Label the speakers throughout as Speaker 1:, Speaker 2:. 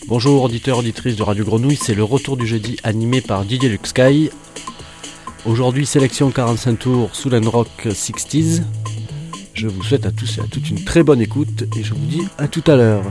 Speaker 1: Bonjour auditeurs, auditrices de Radio Grenouille, c'est le retour du jeudi animé par Didier Luxsky. Aujourd'hui sélection 45 tours Soul & Rock 60s. Je vous souhaite à tous et à toutes une très bonne écoute et je vous dis à tout à l'heure.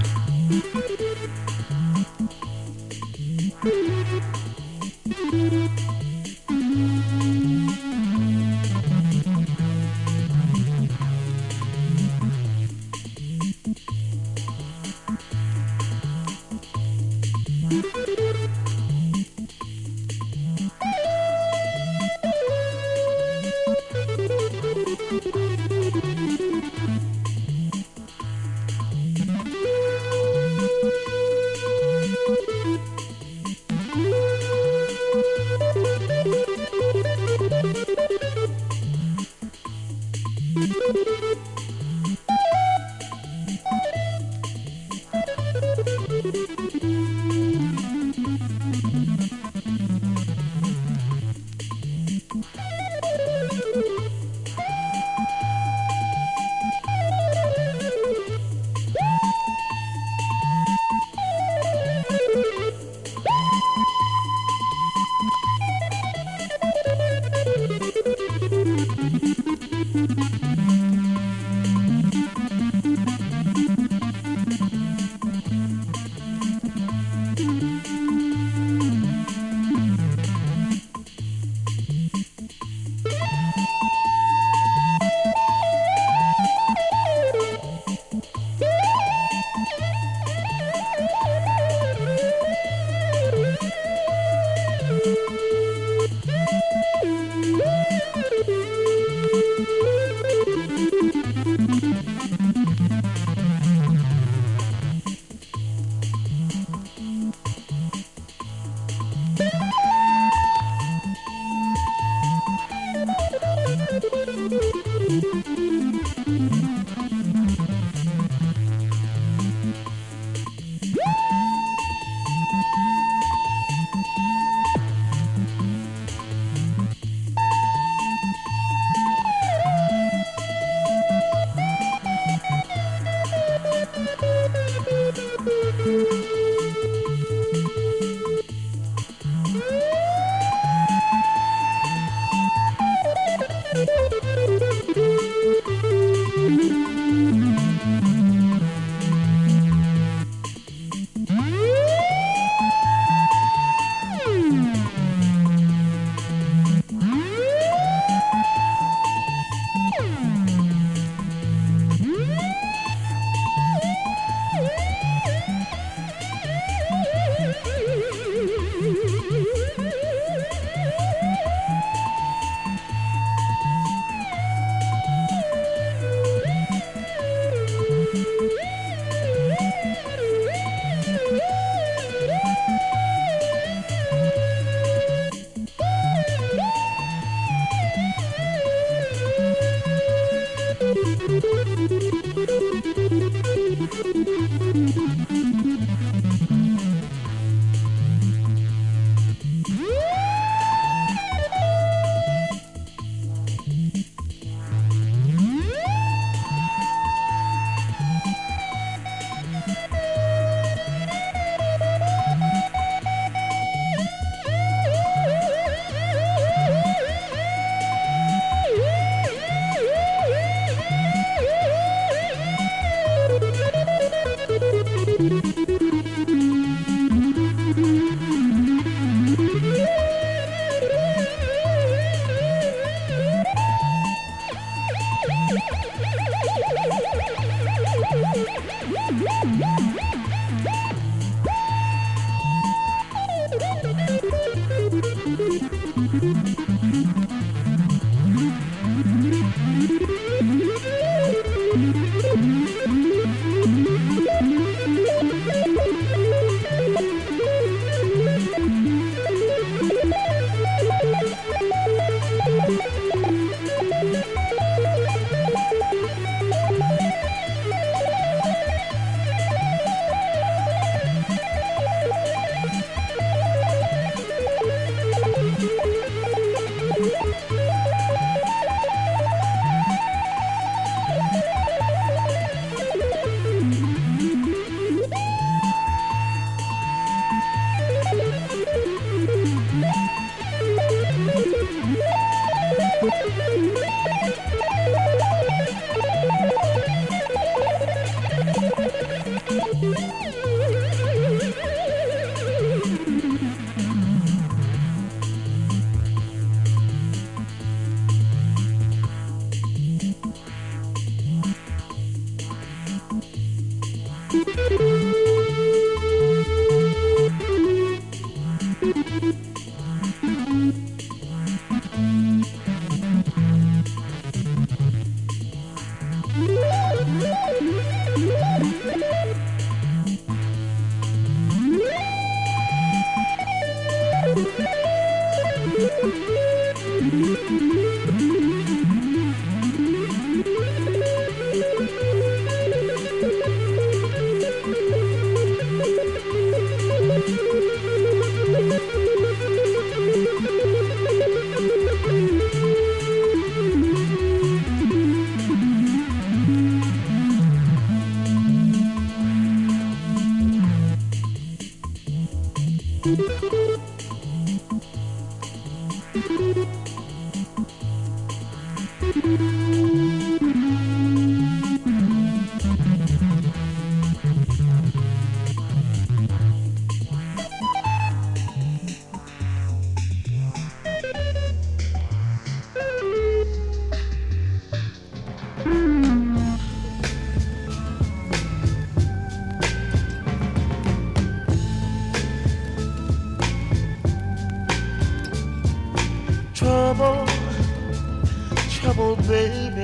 Speaker 2: Trouble, trouble, baby.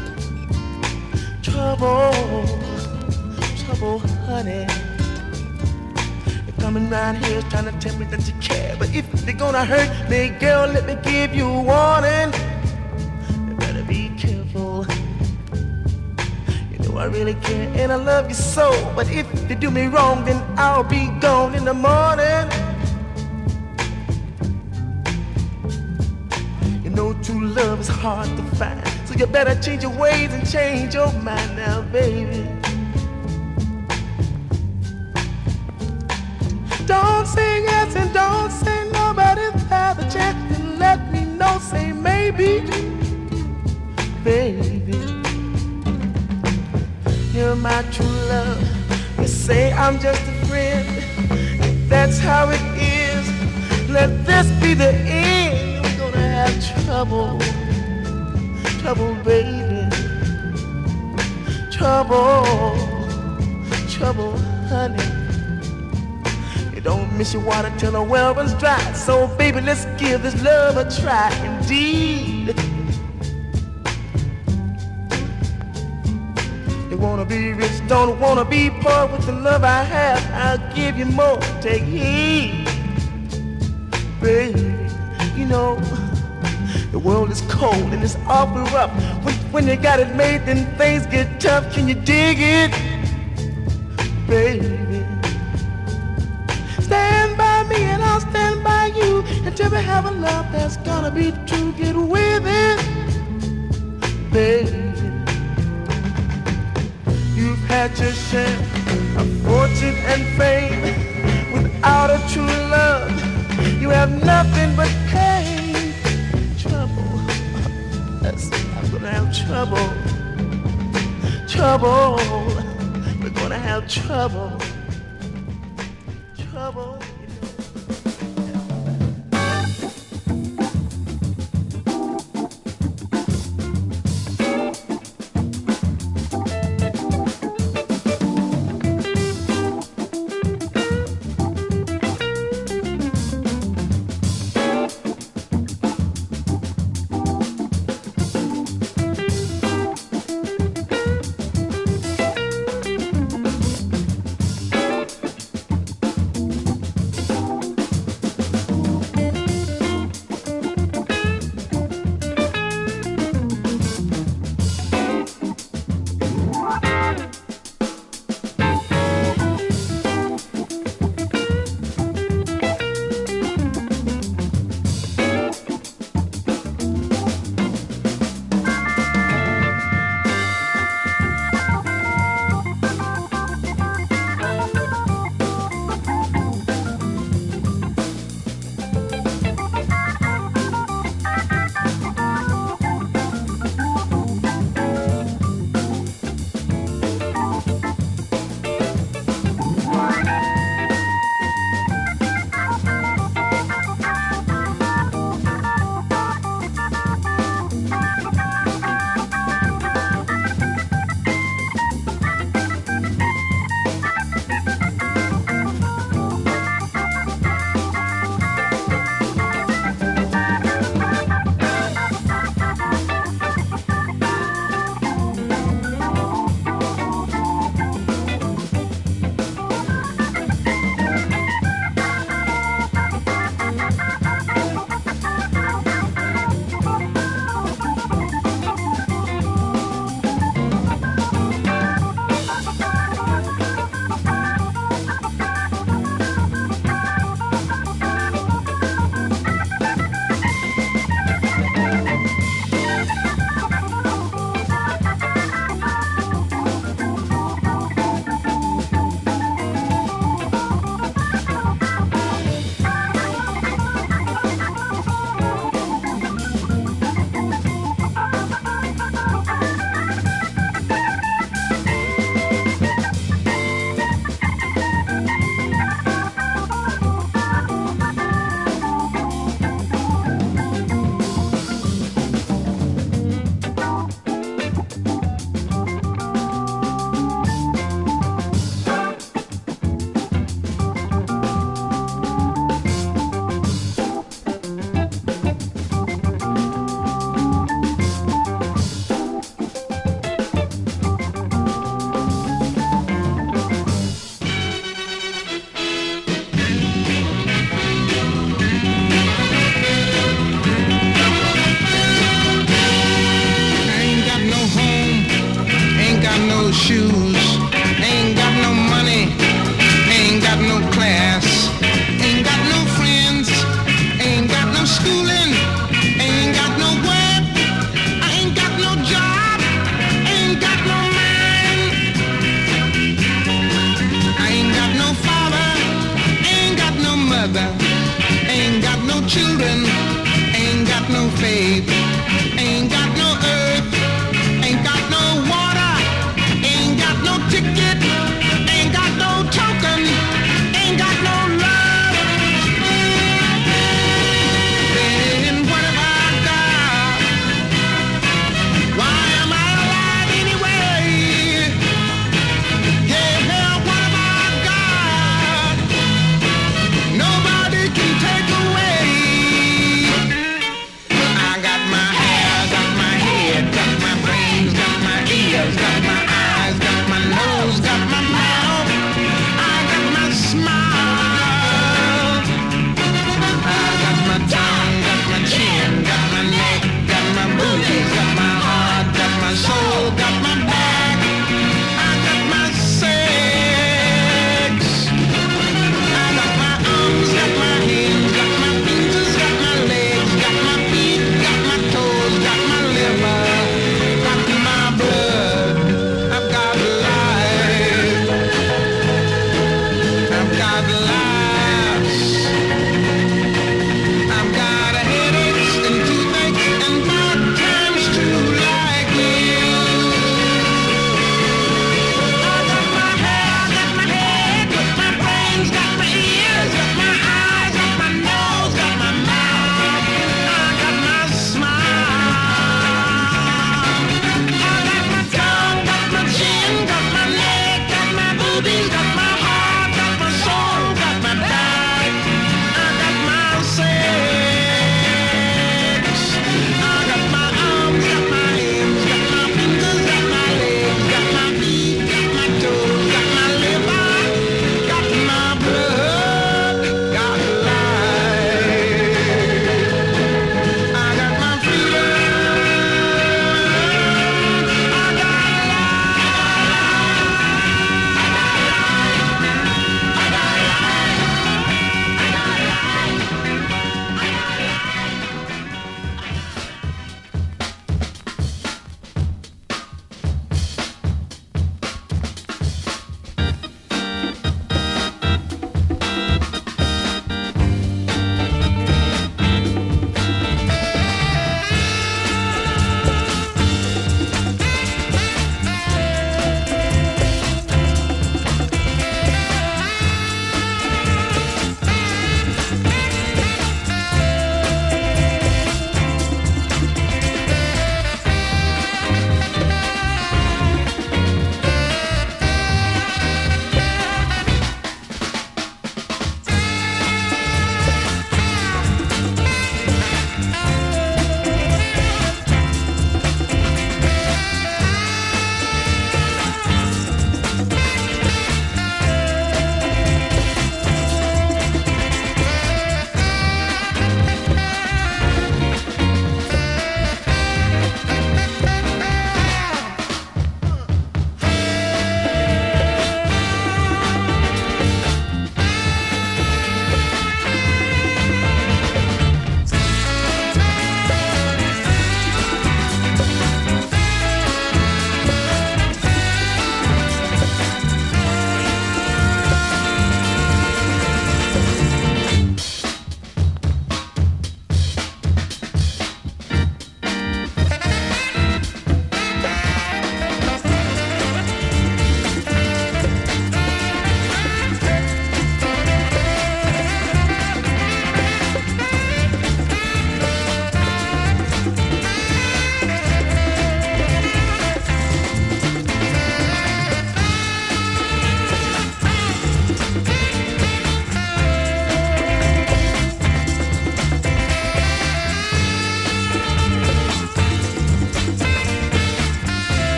Speaker 2: Trouble, trouble, honey. You're coming round here trying to tell me that you care, but if you're gonna hurt me, girl, let me give you a warning. You better be careful. You know I really care and I love you so, but if you do me wrong, then I'll be gone in the morning. No true love is hard to find, so you better change your ways and change your mind now, baby. Don't say yes and don't say nobody's had a chance, and let me know, say maybe, baby. You're my true love. You say I'm just a friend, if that's how it is, let this be the end. Have trouble, trouble, baby. Trouble, trouble, honey. You don't miss your water till the well runs dry. So, baby, let's give this love a try. Indeed. You wanna be rich, don't wanna be poor. With the love I have, I'll give you more. Take heed, baby. You know, the world is cold and it's awful rough. When you got it made, then things get tough. Can you dig it, baby? Stand by me and I'll stand by you until we have a love that's gonna be true. Get with it, baby. You've had your share of fortune and fame. Without a true love, you have nothing but pain. I'm gonna have trouble, trouble. We're gonna have trouble, trouble.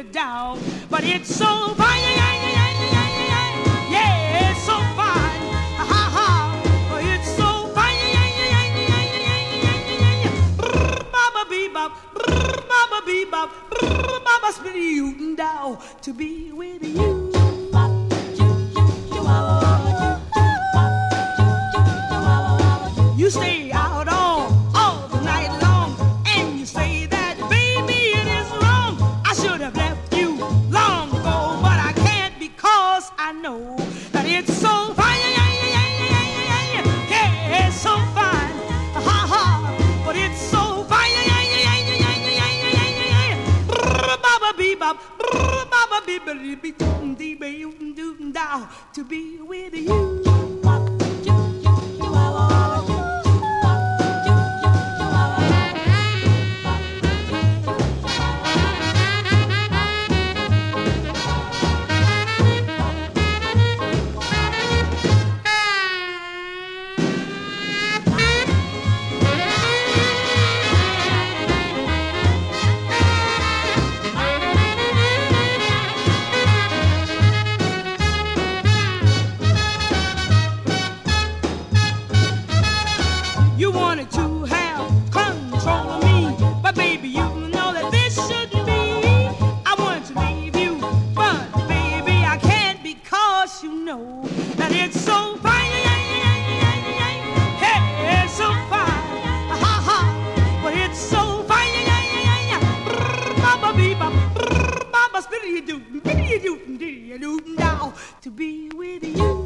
Speaker 2: it down. But it's so fine, yeah, it's so fine. Ha ha, it's so fine, Baba bebop, Baba bebop, Baba spin you down to be with you. You stay out all the night long, and you say that, baby, it is wrong. I should have left you long ago, but I can't because I know that it's so fine, yeah, it's so fine, ha ha, but it's so fine, Baba bebop, Baba bebop, to be with you. To be with you.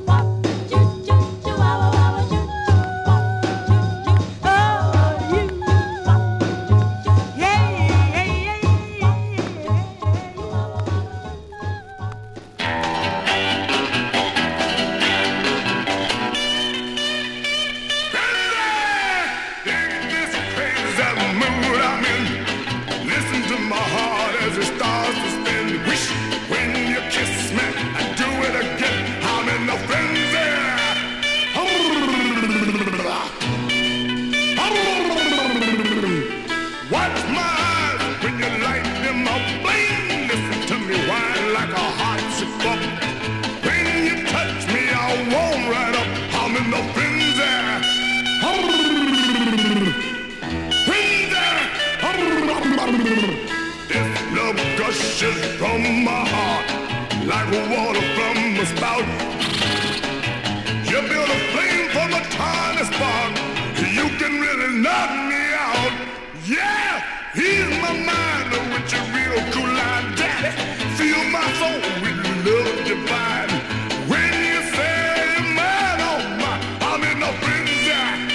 Speaker 2: From my heart, like water from a spout. You build a flame from a tiny spark. You can really knock me out. Yeah, he's my mind with your real cool line, daddy. Fill my soul with love divine. When you say man, oh my, I'm in a frenzy.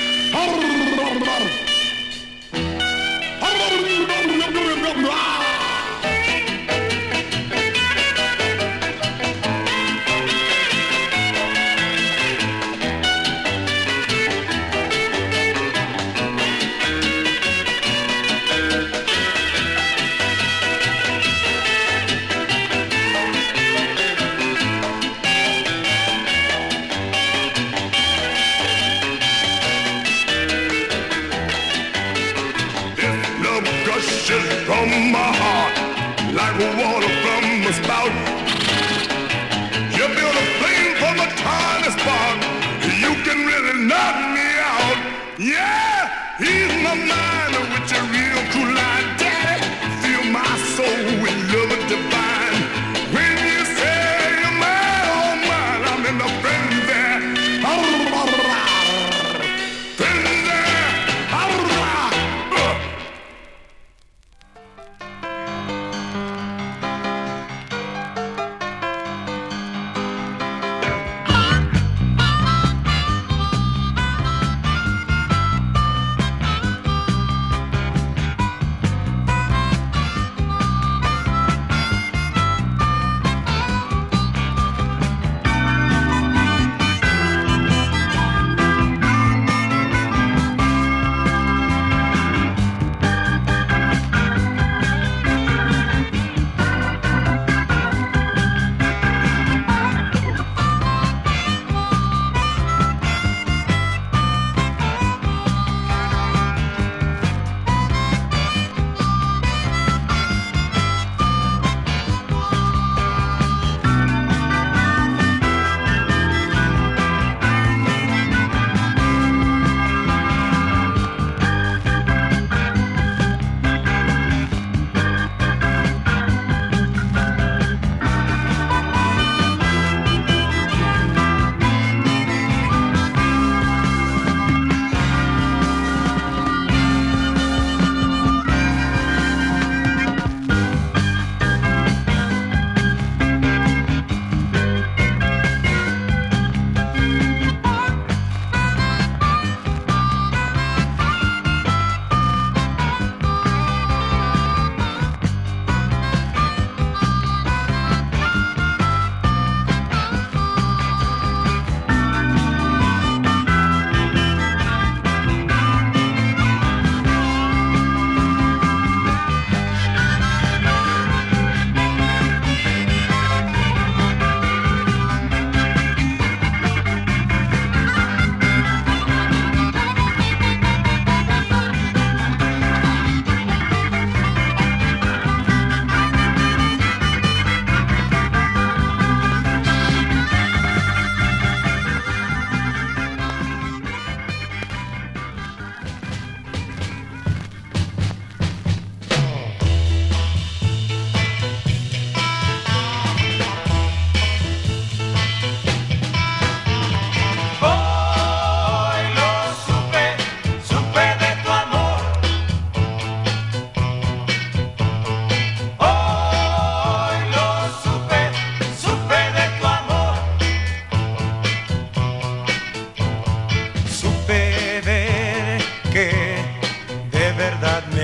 Speaker 2: From my heart, like water from a spout. You build a flame from a tiny spark. You can really knock me out. Yeah, he's my mind with your real cool line, daddy. Fill my soul with love divine. When you say you're mine, oh mine, I'm in the frenzy.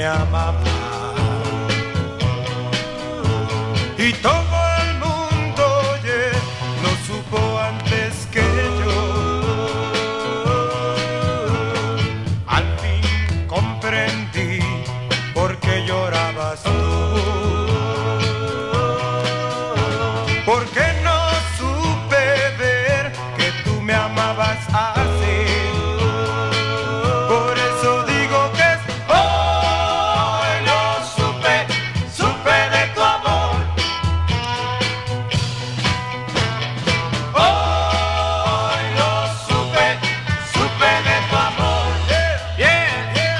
Speaker 3: me amaba. Y todo el mundo, oye, lo supo antes que yo. Al fin comprendí por qué llorabas tú. Porque no supe ver que tú me amabas así. Por eso digo que hoy lo supe de tu amor. Hoy lo supe de tu amor. Yeah, yeah, yeah,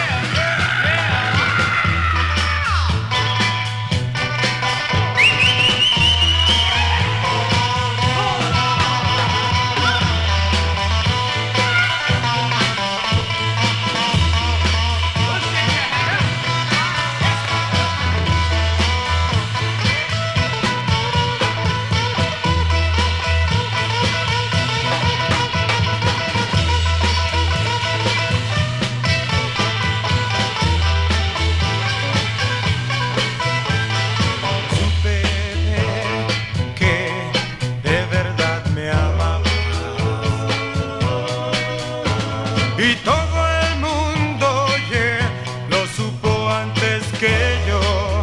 Speaker 3: y todo el mundo, oye, lo supo antes que yo.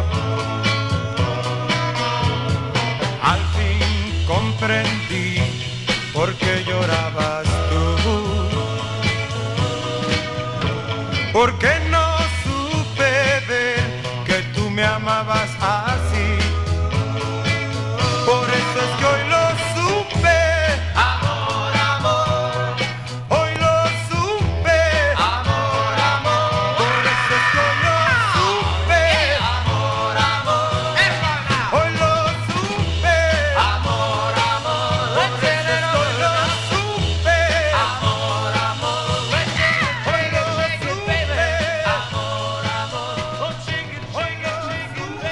Speaker 3: Al fin comprendí por qué llorabas tú. Porque no supe ver que tú me amabas así. Por eso es que hoy lo supe. Amor, amor. Hoy lo supe. Amor, amor. Por eso es que hoy lo supe. Amor, amor. Hoy lo supe. Amor, amor. Por eso es que hoy lo supe. Amor, amor. Hoy lo supe. Amor, amor. Hoy lo supe.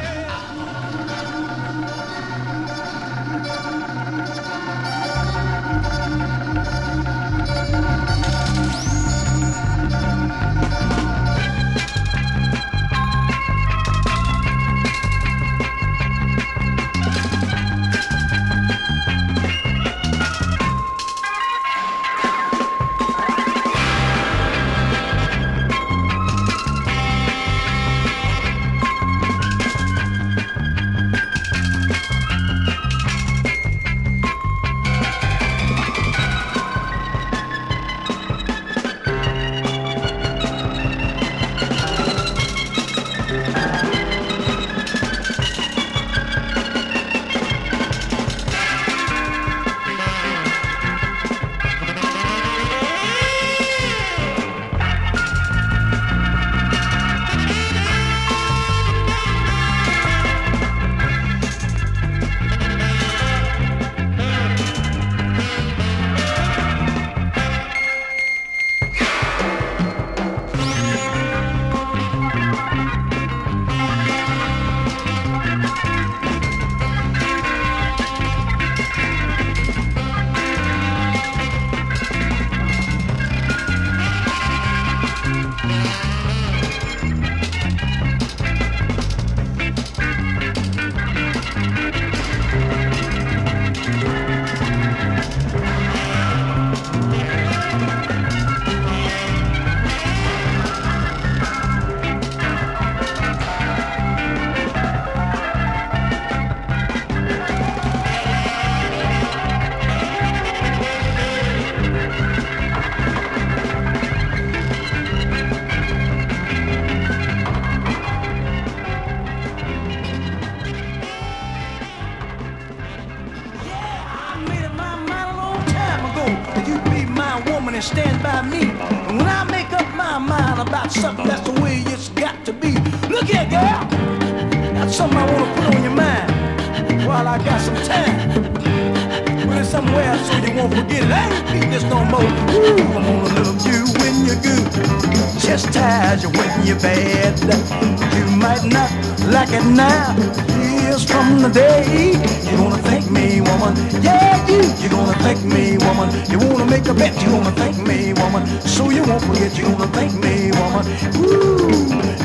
Speaker 3: Stand by me. And when I make up my mind about something, that's the way it's got to be. Look here, girl. That's something I want to put on your mind while I got some time. Put it somewhere so you won't forget it. I ain't repeating this no more. Ooh, I'm gonna love you when you're good, chastise you when you're bad. You might not like it now. Years from the day you're gonna thank me, woman. Yeah, you're gonna thank me, woman. You wanna make a bet, you're gonna thank me, woman. So you won't forget, you're gonna thank me, woman. Ooh,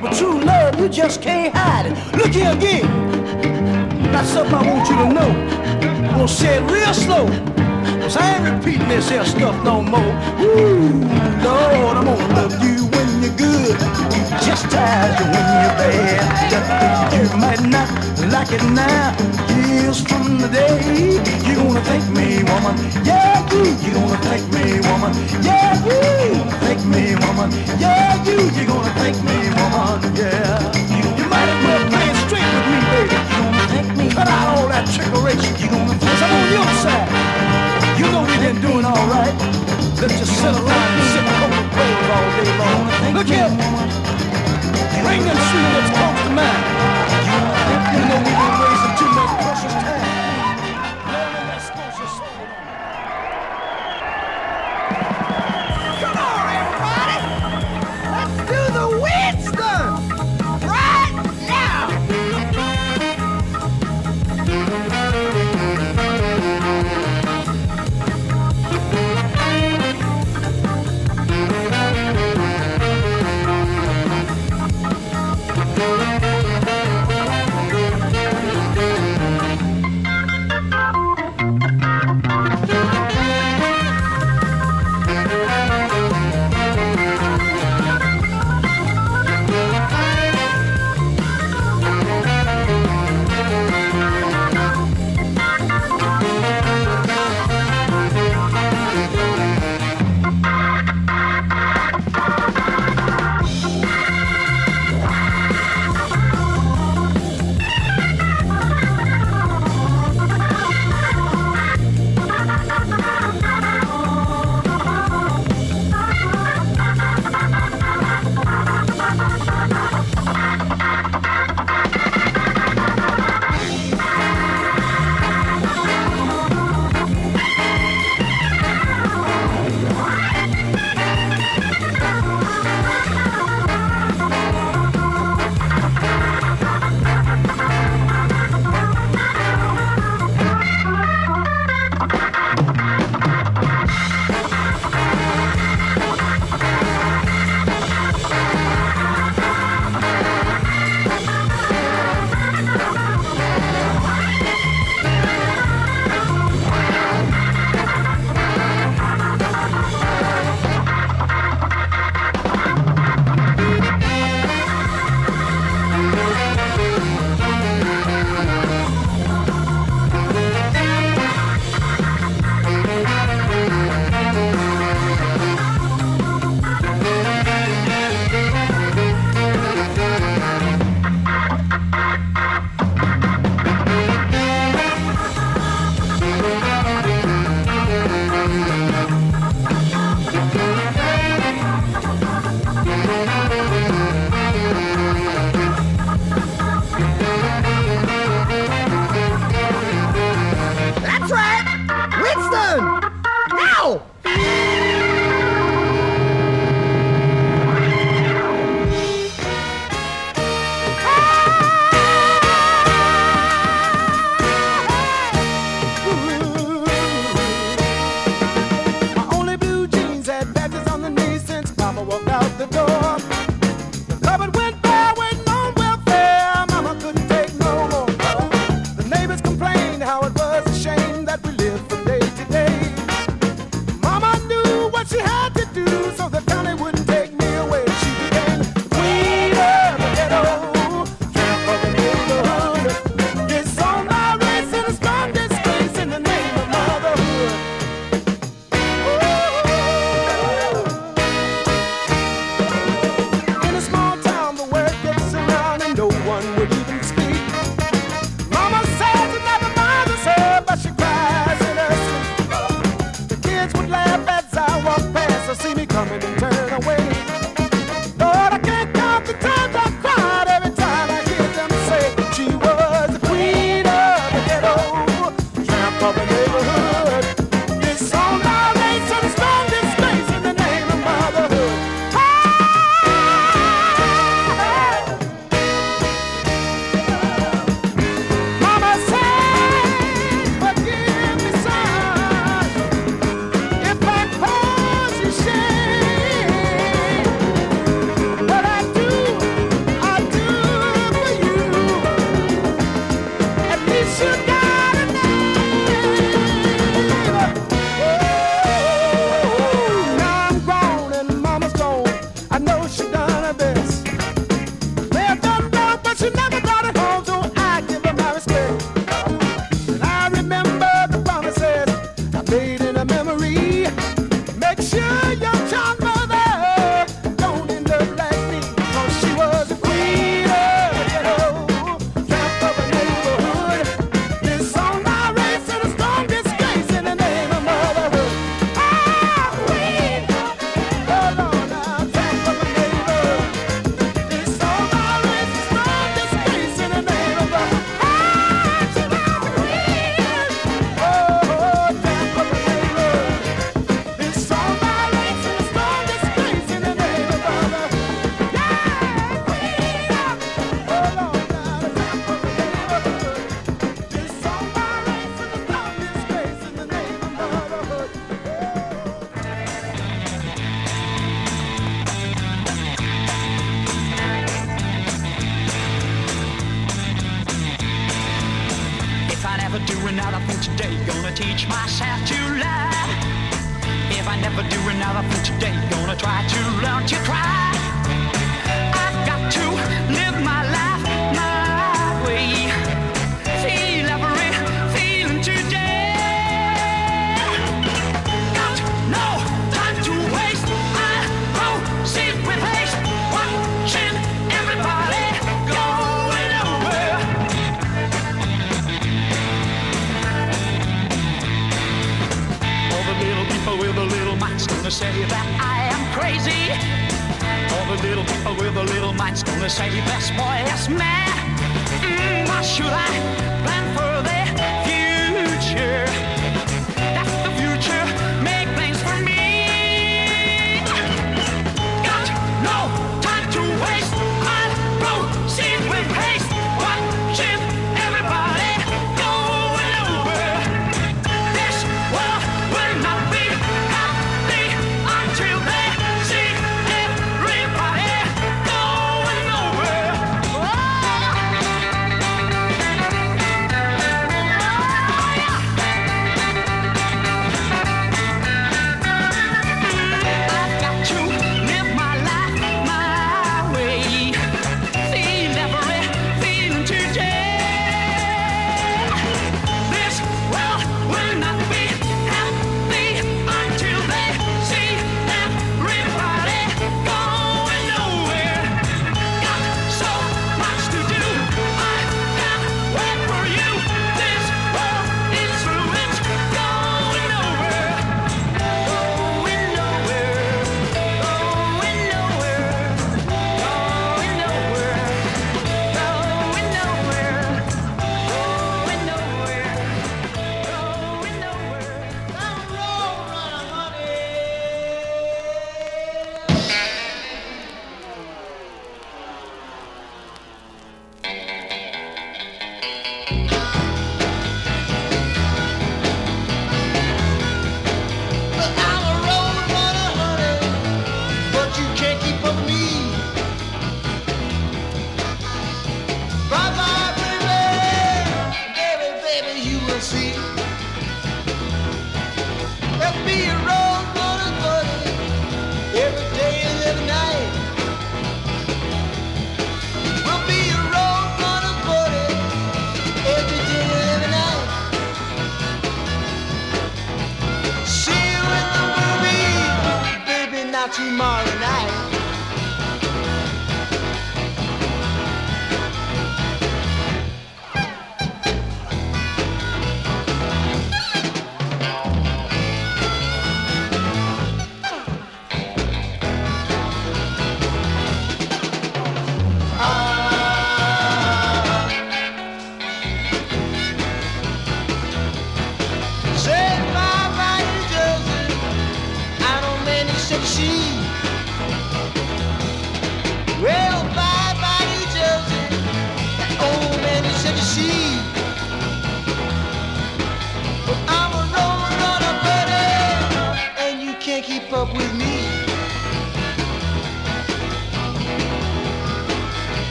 Speaker 3: But true love, you just can't hide it. Look here again. That's something I want you to know. I'm gonna say it real slow, 'cause I ain't repeating this here stuff no more. Ooh, Lord, I'm gonna love you when you're good, just as you when you're bad. You might not like it now. Years from the day, you're gonna thank me, woman. Yeah, you're gonna thank me, woman. Yeah, you're gonna thank me, woman. Yeah, you're gonna thank me, woman. Yeah, you might as well play it straight with me, baby. You're gonna thank me. Cut out all that trickery. You're gonna thank me. I'm on your side. You know we've been doing all right. Let's just sit around and sip Coca-Cola all day long. Look here. Bring them sweet lips close to mine. You know we've been wasting too much precious time. Learning that Scotia soul. Come on, everybody. Let's do the Winston. Right.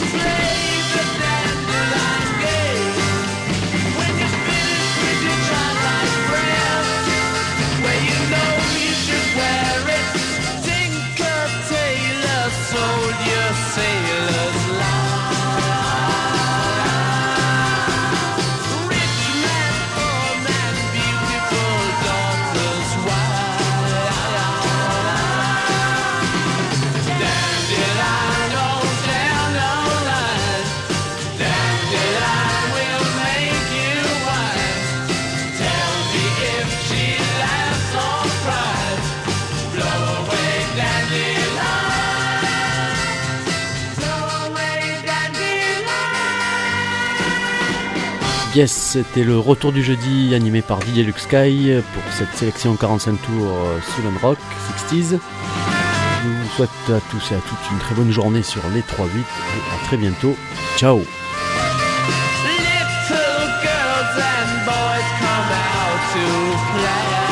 Speaker 1: Yes, c'était le retour du jeudi animé par Didier Luxsky pour cette sélection 45 tours Southern Rock 60s. Je vous souhaite à tous et à toutes une très bonne journée sur les 3-8 et à très bientôt. Ciao.
Speaker 2: Little girls and boys come out to play.